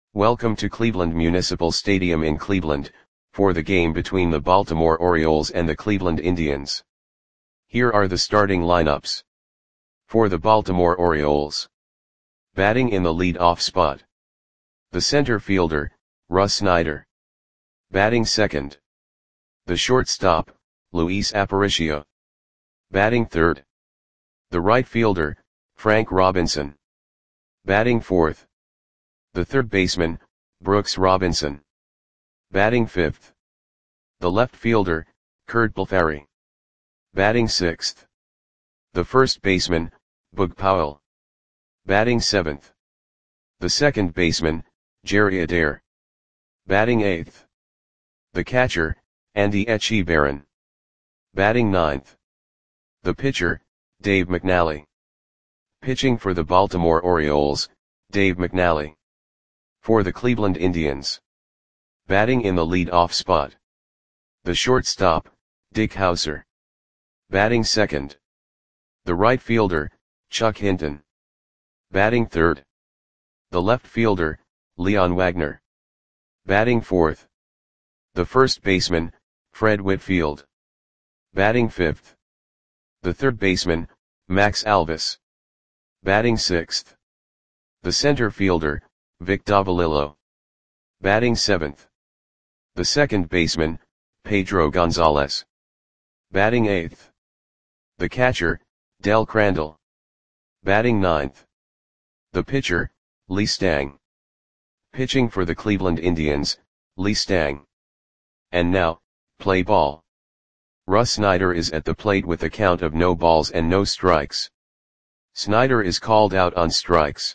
Welcome to Cleveland Municipal Stadium in Cleveland, for the game between the Baltimore Orioles and the Cleveland Indians. Here are the starting lineups. For the Baltimore Orioles. Batting in the lead-off spot. The center fielder, Russ Snyder. Batting second. The shortstop, Luis Aparicio. Batting third. The right fielder, Frank Robinson. Batting fourth. The third baseman, Brooks Robinson. Batting fifth. The left fielder, Curt Blefary. Batting sixth. The first baseman, Boog Powell. Batting seventh. The second baseman, Jerry Adair. Batting eighth. The catcher, Andy Etchebarren. Batting ninth. The pitcher, Dave McNally. Pitching for the Baltimore Orioles, Dave McNally. For the Cleveland Indians. Batting in the lead-off spot. The shortstop, Dick Howser. Batting second. The right fielder, Chuck Hinton. Batting third. The left fielder, Leon Wagner. Batting fourth. The first baseman, Fred Whitfield. Batting fifth. The third baseman, Max Alvis. Batting sixth. The center fielder, Vic Davalillo. Batting seventh. The second baseman, Pedro Gonzalez. Batting eighth. The catcher, Del Crandall. Batting ninth. The pitcher, Lee Stang. Pitching for the Cleveland Indians, Lee Stang. And now, play ball. Russ Snyder is at the plate with a count of no balls and no strikes. Snyder is called out on strikes.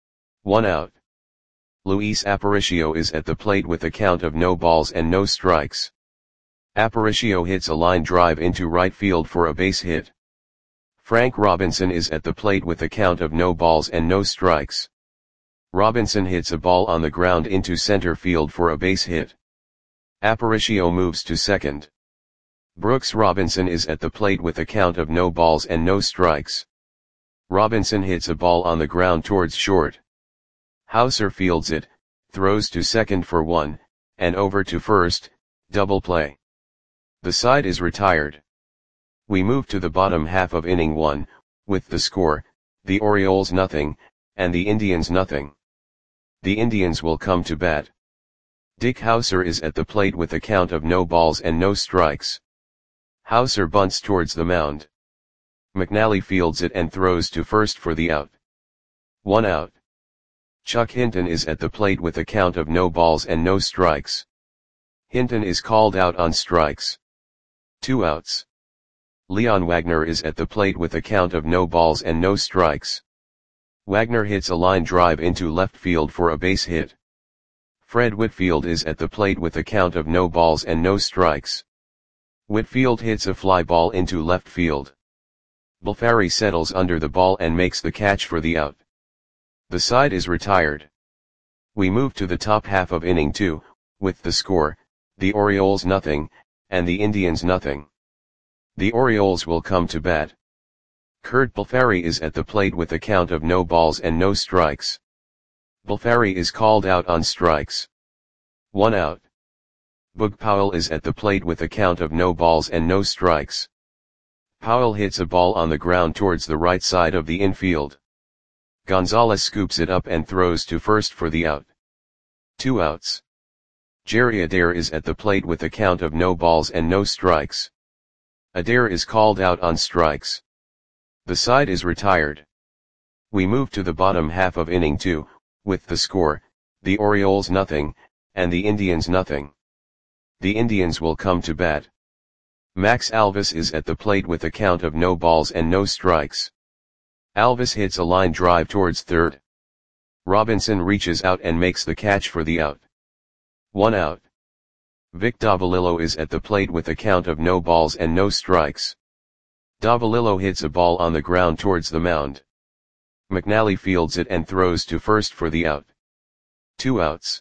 1 out. Luis Aparicio is at the plate with a count of no balls and no strikes. Aparicio hits a line drive into right field for a base hit. Frank Robinson is at the plate with a count of no balls and no strikes. Robinson hits a ball on the ground into center field for a base hit. Aparicio moves to second. Brooks Robinson is at the plate with a count of no balls and no strikes. Robinson hits a ball on the ground towards short. Howser fields it, throws to second for 1, and over to first, double play. The side is retired. We move to the bottom half of inning 1, with the score, the Orioles nothing, and the Indians nothing. The Indians will come to bat. Dick Howser is at the plate with a count of no balls and no strikes. Howser bunts towards the mound. McNally fields it and throws to first for the out. 1 out. Chuck Hinton is at the plate with a count of no balls and no strikes. Hinton is called out on strikes. 2 outs. Leon Wagner is at the plate with a count of no balls and no strikes. Wagner hits a line drive into left field for a base hit. Fred Whitfield is at the plate with a count of no balls and no strikes. Whitfield hits a fly ball into left field. Blefary settles under the ball and makes the catch for the out. The side is retired. We move to the top half of inning 2, with the score, the Orioles nothing, and the Indians nothing. The Orioles will come to bat. Curt Blefary is at the plate with a count of no balls and no strikes. Blefary is called out on strikes. 1 out. Boog Powell is at the plate with a count of no balls and no strikes. Powell hits a ball on the ground towards the right side of the infield. Gonzalez scoops it up and throws to first for the out. 2 outs. Jerry Adair is at the plate with a count of no balls and no strikes. Adair is called out on strikes. The side is retired. We move to the bottom half of inning 2, with the score, the Orioles nothing, and the Indians nothing. The Indians will come to bat. Max Alvis is at the plate with a count of no balls and no strikes. Alvis hits a line drive towards third. Robinson reaches out and makes the catch for the out. 1 out. Vic Davalillo is at the plate with a count of no balls and no strikes. Davalillo hits a ball on the ground towards the mound. McNally fields it and throws to first for the out. 2 outs.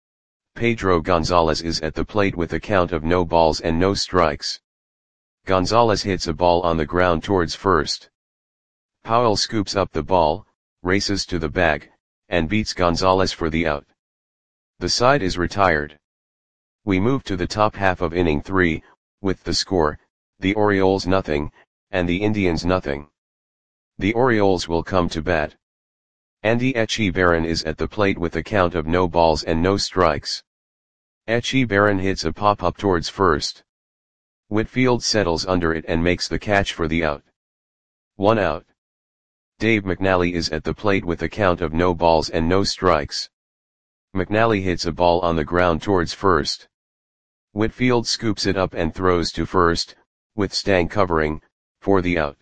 Pedro Gonzalez is at the plate with a count of no balls and no strikes. Gonzalez hits a ball on the ground towards first. Powell scoops up the ball, races to the bag, and beats Gonzalez for the out. The side is retired. We move to the top half of inning 3, with the score, the Orioles nothing, and the Indians nothing. The Orioles will come to bat. Andy Etchebarren is at the plate with a count of no balls and no strikes. Etchebarren hits a pop-up towards first. Whitfield settles under it and makes the catch for the out. 1 out. Dave McNally is at the plate with a count of no balls and no strikes. McNally hits a ball on the ground towards first. Whitfield scoops it up and throws to first, with Stang covering, for the out.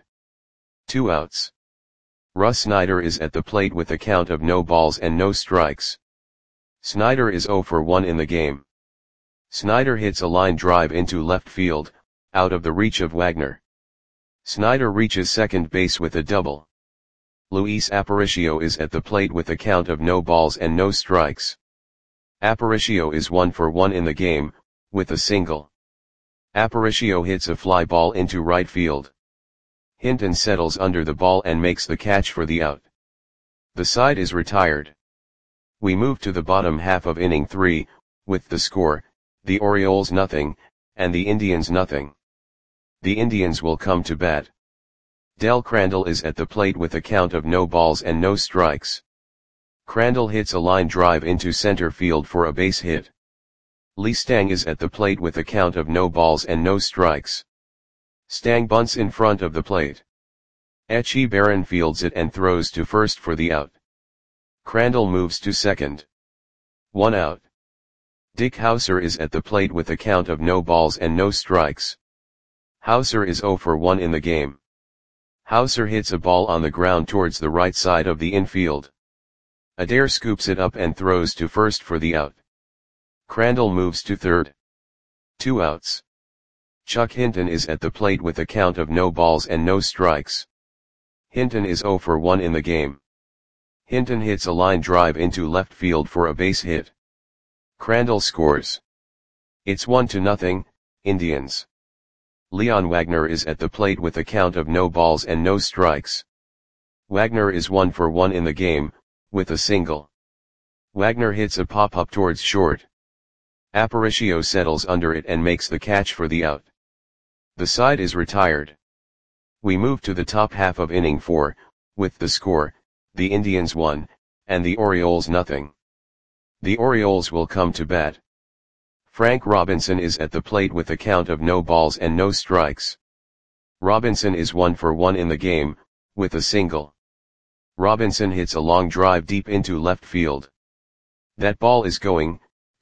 2 outs. Russ Snyder is at the plate with a count of no balls and no strikes. Snyder is 0 for 1 in the game. Snyder hits a line drive into left field, out of the reach of Wagner. Snyder reaches second base with a double. Luis Aparicio is at the plate with a count of no balls and no strikes. Aparicio is 1 for 1 in the game, with a single. Aparicio hits a fly ball into right field. Hinton settles under the ball and makes the catch for the out. The side is retired. We move to the bottom half of inning 3, with the score, the Orioles nothing, and the Indians nothing. The Indians will come to bat. Del Crandall is at the plate with a count of no balls and no strikes. Crandall hits a line drive into center field for a base hit. Lee Stang is at the plate with a count of no balls and no strikes. Stang bunts in front of the plate. Etchebarren fields it and throws to first for the out. Crandall moves to second. 1 out. Dick Hauser is at the plate with a count of no balls and no strikes. Hauser is 0 for 1 in the game. Hauser hits a ball on the ground towards the right side of the infield. Adair scoops it up and throws to first for the out. Crandall moves to third. 2 outs. Chuck Hinton is at the plate with a count of no balls and no strikes. Hinton is 0 for 1 in the game. Hinton hits a line drive into left field for a base hit. Crandall scores. It's 1-0, Indians. Leon Wagner is at the plate with a count of no balls and no strikes. Wagner is 1 for 1 in the game, with a single. Wagner hits a pop-up towards short. Aparicio settles under it and makes the catch for the out. The side is retired. We move to the top half of inning 4, with the score, the Indians 1, and the Orioles nothing. The Orioles will come to bat. Frank Robinson is at the plate with a count of no balls and no strikes. Robinson is 1 for 1 in the game, with a single. Robinson hits a long drive deep into left field. That ball is going,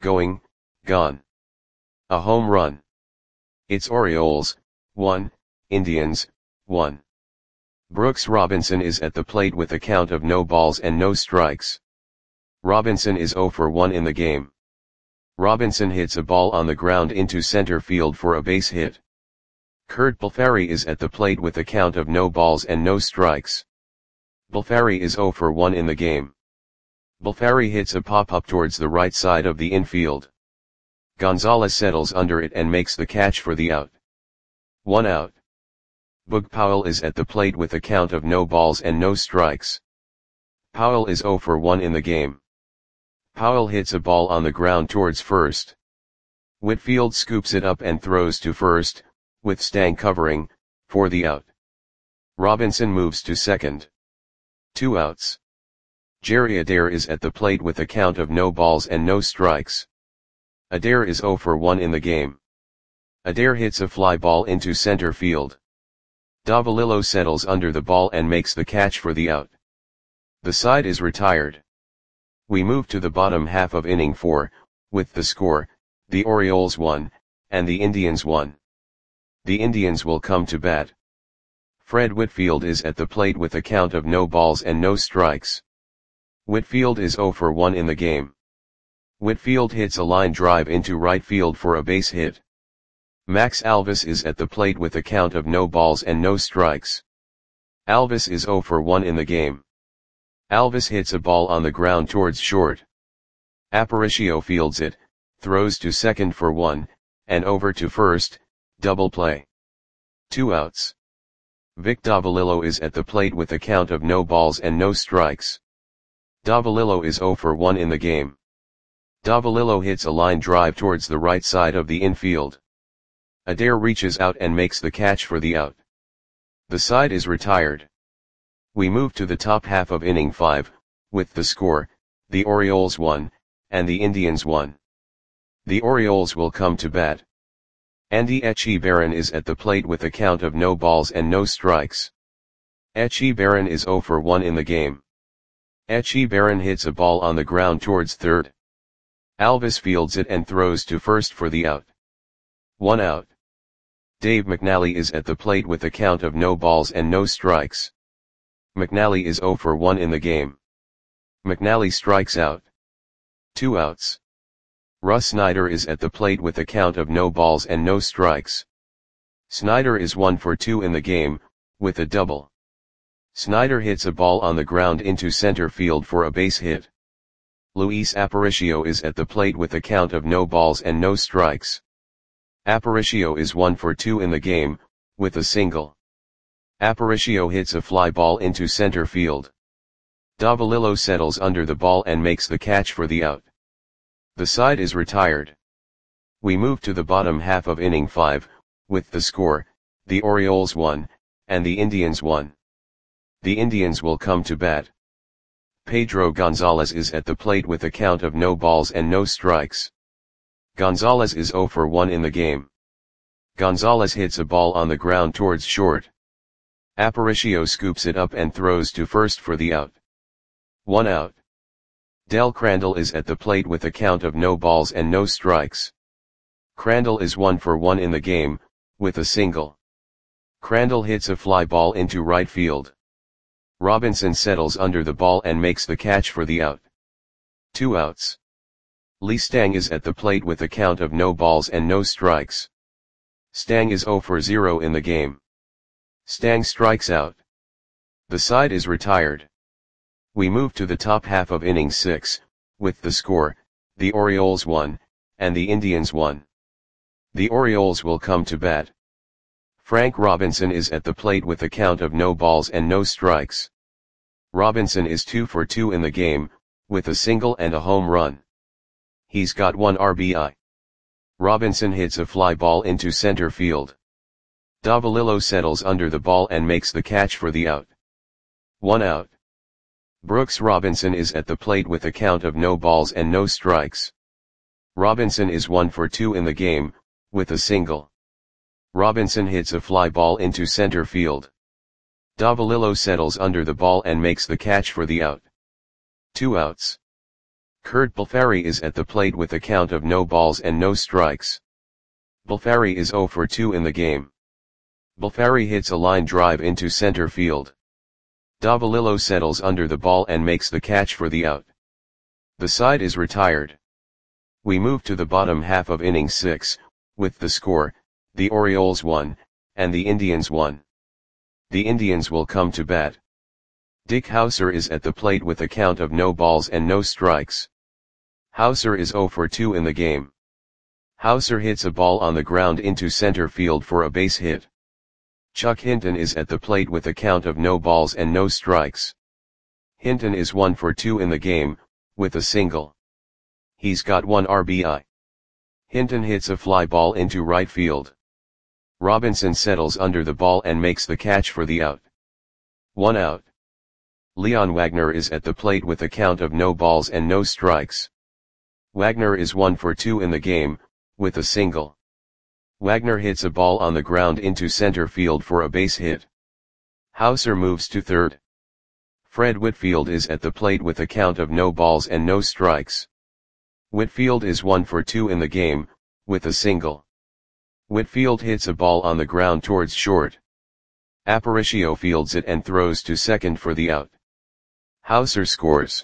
gone. A home run. It's Orioles, 1, Indians, 1. Brooks Robinson is at the plate with a count of no balls and no strikes. Robinson is 0 for 1 in the game. Robinson hits a ball on the ground into center field for a base hit. Kurt Balfari is at the plate with a count of no balls and no strikes. Balfari is 0 for 1 in the game. Balfari hits a pop-up towards the right side of the infield. Gonzalez settles under it and makes the catch for the out. 1 out. Boog Powell is at the plate with a count of no balls and no strikes. Powell is 0 for 1 in the game. Powell hits a ball on the ground towards first. Whitfield scoops it up and throws to first, with Stang covering, for the out. Robinson moves to second. 2 outs. Jerry Adair is at the plate with a count of no balls and no strikes. Adair is 0 for 1 in the game. Adair hits a fly ball into center field. Davalillo settles under the ball and makes the catch for the out. The side is retired. We move to the bottom half of inning 4, with the score, the Orioles 1, and the Indians 1. The Indians will come to bat. Fred Whitfield is at the plate with a count of no balls and no strikes. Whitfield is 0 for 1 in the game. Whitfield hits a line drive into right field for a base hit. Max Alvis is at the plate with a count of no balls and no strikes. Alvis is 0 for 1 in the game. Alvis hits a ball on the ground towards short. Aparicio fields it, throws to second for 1, and over to first, double play. 2 outs. Vic Davalillo is at the plate with a count of no balls and no strikes. Davalillo is 0 for 1 in the game. Davalillo hits a line drive towards the right side of the infield. Adair reaches out and makes the catch for the out. The side is retired. We move to the top half of inning 5, with the score, the Orioles 1, and the Indians 1. The Orioles will come to bat. Andy Etchebarren is at the plate with a count of no balls and no strikes. Etchebarren is 0 for 1 in the game. Etchebarren hits a ball on the ground towards third. Alvis fields it and throws to first for the out. 1 out. Dave McNally is at the plate with a count of no balls and no strikes. McNally is 0 for 1 in the game. McNally strikes out. 2 outs. Russ Snyder is at the plate with a count of no balls and no strikes. Snyder is 1 for 2 in the game, with a double. Snyder hits a ball on the ground into center field for a base hit. Luis Aparicio is at the plate with a count of no balls and no strikes. Aparicio is 1 for 2 in the game, with a single. Aparicio hits a fly ball into center field. Davalillo settles under the ball and makes the catch for the out. The side is retired. We move to the bottom half of inning 5, with the score, the Orioles 1, and the Indians 1. The Indians will come to bat. Pedro Gonzalez is at the plate with a count of no balls and no strikes. Gonzalez is 0 for 1 in the game. Gonzalez hits a ball on the ground towards short. Aparicio scoops it up and throws to first for the out. 1 out. Del Crandall is at the plate with a count of no balls and no strikes. Crandall is 1 for 1 in the game, with a single. Crandall hits a fly ball into right field. Robinson settles under the ball and makes the catch for the out. 2 outs. Lee Stang is at the plate with a count of no balls and no strikes. Stang is 0 for 0 in the game. Stang strikes out. The side is retired. We move to the top half of inning 6, with the score, the Orioles 1, and the Indians 1. The Orioles will come to bat. Frank Robinson is at the plate with a count of no balls and no strikes. Robinson is 2 for 2 in the game, with a single and a home run. He's got 1 RBI. Robinson hits a fly ball into center field. Davalillo settles under the ball and makes the catch for the out. 1 out. Brooks Robinson is at the plate with a count of no balls and no strikes. Robinson is 1 for 2 in the game, with a single. Robinson hits a fly ball into center field. Davalillo settles under the ball and makes the catch for the out. 2 outs. Kurt Balfari is at the plate with a count of no balls and no strikes. Balfari is 0 for 2 in the game. Balfari hits a line drive into center field. Davalillo settles under the ball and makes the catch for the out. The side is retired. We move to the bottom half of inning 6, with the score, the Orioles 1, and the Indians 1. The Indians will come to bat. Dick Hauser is at the plate with a count of no balls and no strikes. Hauser is 0 for 2 in the game. Hauser hits a ball on the ground into center field for a base hit. Chuck Hinton is at the plate with a count of no balls and no strikes. Hinton is 1 for 2 in the game, with a single. He's got 1 RBI. Hinton hits a fly ball into right field. Robinson settles under the ball and makes the catch for the out. 1 out. Leon Wagner is at the plate with a count of no balls and no strikes. Wagner is 1 for 2 in the game, with a single. Wagner hits a ball on the ground into center field for a base hit. Hauser moves to third. Fred Whitfield is at the plate with a count of no balls and no strikes. Whitfield is 1 for 2 in the game, with a single. Whitfield hits a ball on the ground towards short. Aparicio fields it and throws to second for the out. Hauser scores.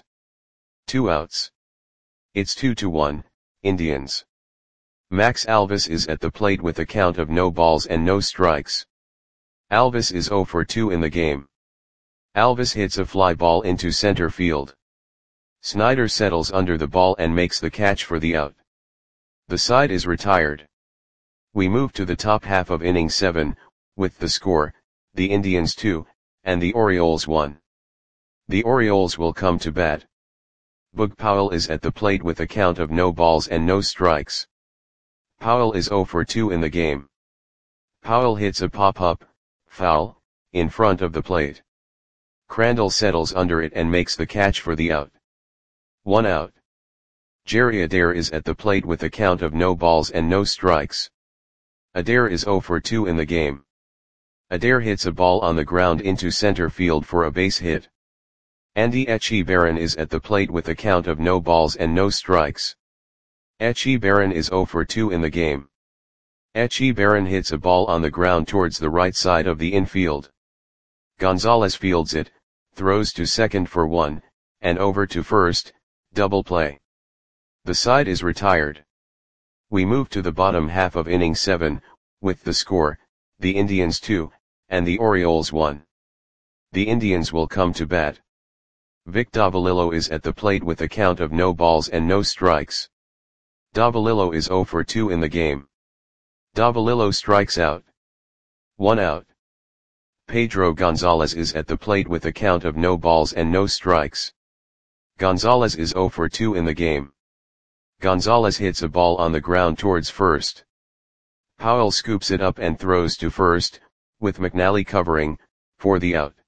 2 outs. It's 2-1, Indians. Max Alvis is at the plate with a count of no balls and no strikes. Alvis is 0 for 2 in the game. Alvis hits a fly ball into center field. Snyder settles under the ball and makes the catch for the out. The side is retired. We move to the top half of inning 7, with the score, the Indians 2, and the Orioles 1. The Orioles will come to bat. Boog Powell is at the plate with a count of no balls and no strikes. Powell is 0 for 2 in the game. Powell hits a pop-up, foul, in front of the plate. Crandall settles under it and makes the catch for the out. 1 out. Jerry Adair is at the plate with a count of no balls and no strikes. Adair is 0 for 2 in the game. Adair hits a ball on the ground into center field for a base hit. Andy Etchebarren is at the plate with a count of no balls and no strikes. Etchebarren is 0 for 2 in the game. Etchebarren hits a ball on the ground towards the right side of the infield. Gonzalez fields it, throws to second for 1, and over to first, double play. The side is retired. We move to the bottom half of inning 7, with the score, the Indians 2, and the Orioles 1. The Indians will come to bat. Vic Davalillo is at the plate with a count of no balls and no strikes. Davalillo is 0 for 2 in the game. Davalillo strikes out. 1 out. Pedro Gonzalez is at the plate with a count of no balls and no strikes. Gonzalez is 0 for 2 in the game. Gonzalez hits a ball on the ground towards first. Powell scoops it up and throws to first, with McNally covering, for the out.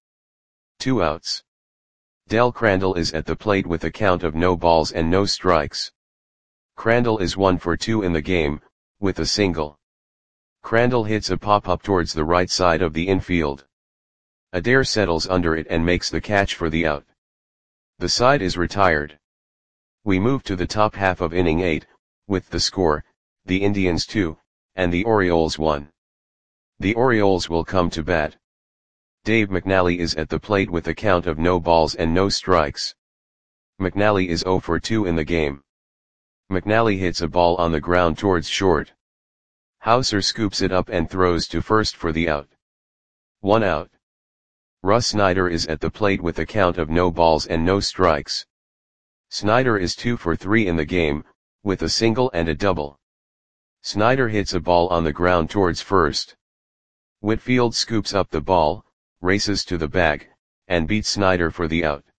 2 outs. Del Crandall is at the plate with a count of no balls and no strikes. Crandall is 1 for 2 in the game, with a single. Crandall hits a pop-up towards the right side of the infield. Adair settles under it and makes the catch for the out. The side is retired. We move to the top half of inning 8, with the score, the Indians 2, and the Orioles 1. The Orioles will come to bat. Dave McNally is at the plate with a count of no balls and no strikes. McNally is 0 for 2 in the game. McNally hits a ball on the ground towards short. Hauser scoops it up and throws to first for the out. 1 out. Russ Snyder is at the plate with a count of no balls and no strikes. Snyder is 2 for 3 in the game, with a single and a double. Snyder hits a ball on the ground towards first. Whitfield scoops up the ball, races to the bag, and beats Snyder for the out.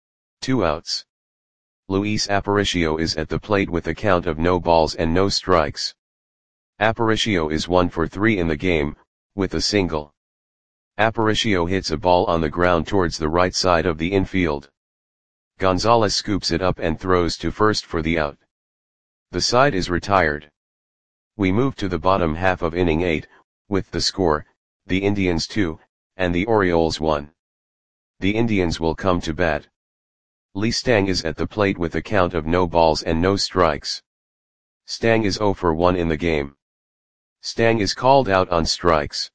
2 outs. Luis Aparicio is at the plate with a count of no balls and no strikes. Aparicio is 1 for 3 in the game, with a single. Aparicio hits a ball on the ground towards the right side of the infield. Gonzalez scoops it up and throws to first for the out. The side is retired. We move to the bottom half of inning 8, with the score, the Indians 2, and the Orioles 1. The Indians will come to bat. Lee Stang is at the plate with a count of no balls and no strikes. Stang is 0 for 1 in the game. Stang is called out on strikes.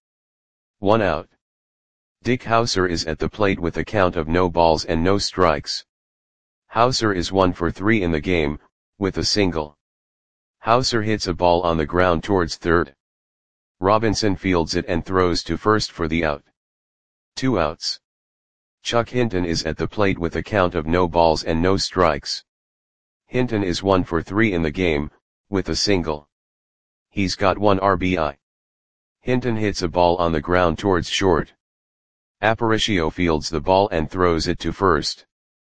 1 out. Dick Hauser is at the plate with a count of no balls and no strikes. Hauser is 1 for 3 in the game, with a single. Hauser hits a ball on the ground towards third. Robinson fields it and throws to first for the out. 2 outs. Chuck Hinton is at the plate with a count of no balls and no strikes. Hinton is 1 for 3 in the game, with a single. He's got 1 RBI. Hinton hits a ball on the ground towards short. Aparicio fields the ball and throws it to first.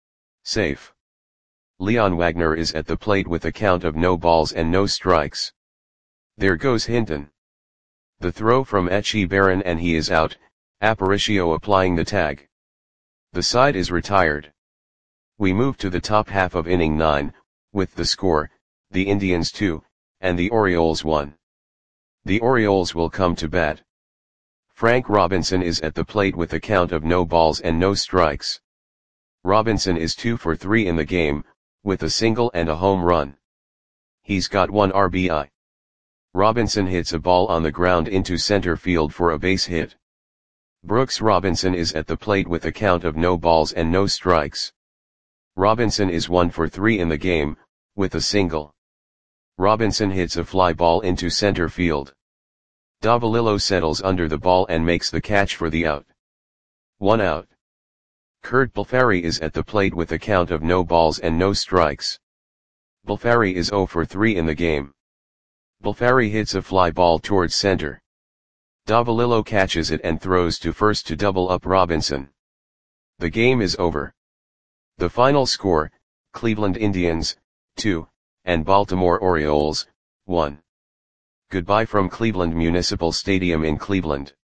Safe. Leon Wagner is at the plate with a count of no balls and no strikes. There goes Hinton. The throw from Etchebarren and he is out, Aparicio applying the tag. The side is retired. We move to the top half of inning 9, with the score, the Indians 2, and the Orioles 1. The Orioles will come to bat. Frank Robinson is at the plate with a count of no balls and no strikes. Robinson is 2 for 3 in the game, with a single and a home run. He's got 1 RBI. Robinson hits a ball on the ground into center field for a base hit. Brooks Robinson is at the plate with a count of no balls and no strikes. Robinson is 1 for 3 in the game, with a single. Robinson hits a fly ball into center field. Davalillo settles under the ball and makes the catch for the out. 1 out. Kurt Balfari is at the plate with a count of no balls and no strikes. Balfari is 0 for 3 in the game. Balfari hits a fly ball towards center. Davalillo catches it and throws to first to double up Robinson. The game is over. The final score, Cleveland Indians, 2, and Baltimore Orioles, 1. Goodbye from Cleveland Municipal Stadium in Cleveland.